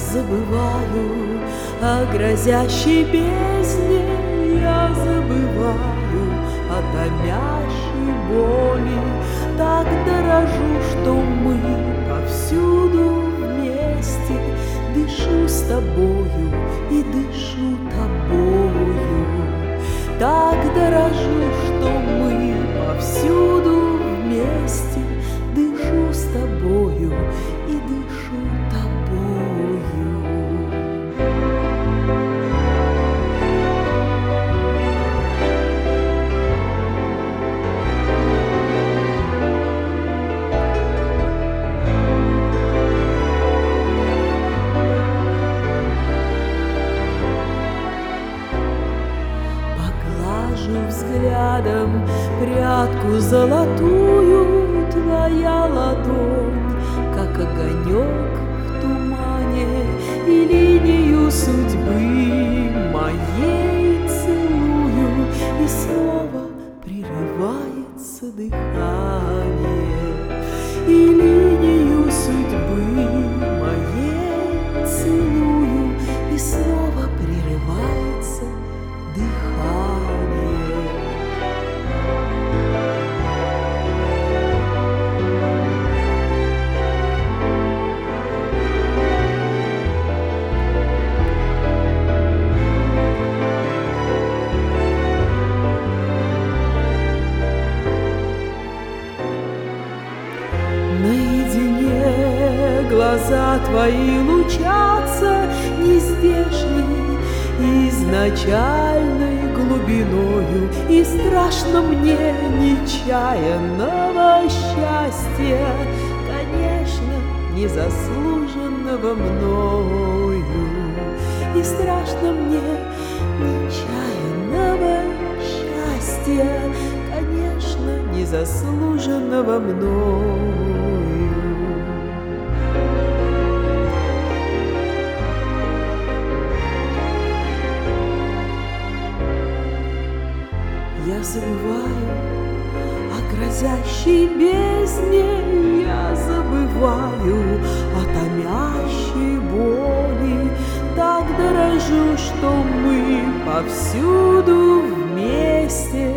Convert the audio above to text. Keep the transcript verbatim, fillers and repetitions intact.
забываю о грозящей бездне, я забываю о томящей боли. Так дорожу, что мы повсюду вместе. Дышу с тобою и дышу тобою. Так дорожу, что мы повсюду вместе. Дышу с тобою и дышу тобою. Взглядом прядку золотую, твоя ладонь, как огонек в тумане, и линию судьбы моей целую, и снова прерывается дыхание, и линию судьбы моей целую, и снова прерывается дыхание. Наедине глаза твои лучатся нездешней, изначальной глубиною, и страшно мне нечаянного счастья, конечно, незаслуженного мною, и страшно мне нечаянного счастья, конечно, незаслуженного мною. Я забываю о грозящей бездне, я забываю о томящей боли. Так дорожу, что мы повсюду вместе.